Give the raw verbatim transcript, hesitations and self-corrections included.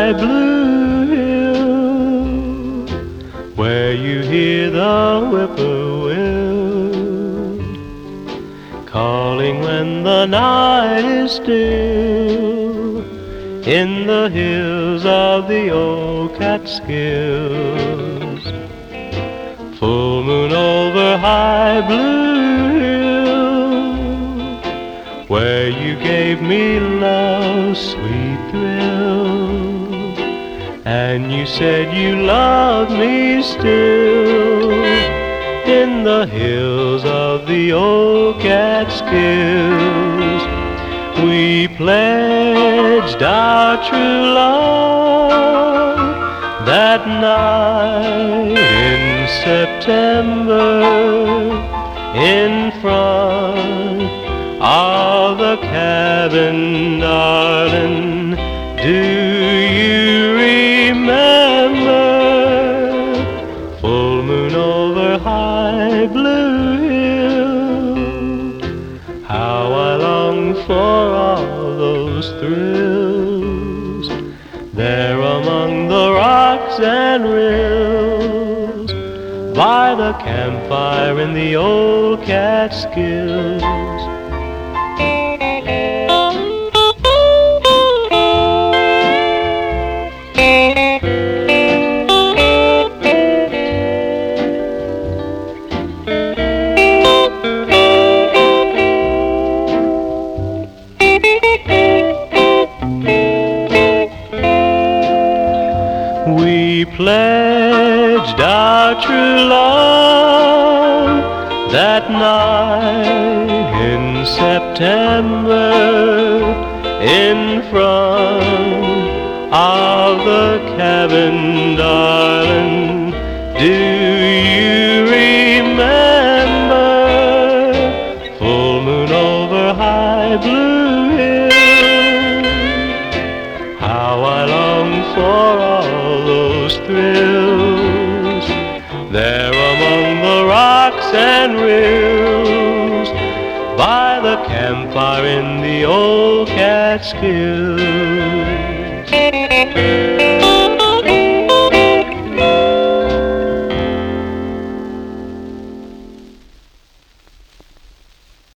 high blue hill, where you hear the whippoorwill calling when the night is still, in the hills of the old Catskills. Full moon over high blue hill, where you gave me love's sweet thrill, and you said you loved me still, in the hills of the old Catskills. We pledged our true love that night in September, in front of the cabin, darling. Do you remember? Full moon over high blue hill, how I long for all those thrills, there among the rocks and rills, by the campfire in the old Catskills. We pledged our true love that night in September, in front of the cabin, darling. Do you remember? Full moon over high blue hill, how I long for all those thrills, there among the rocks and rills, by the campfire in the old Catskills.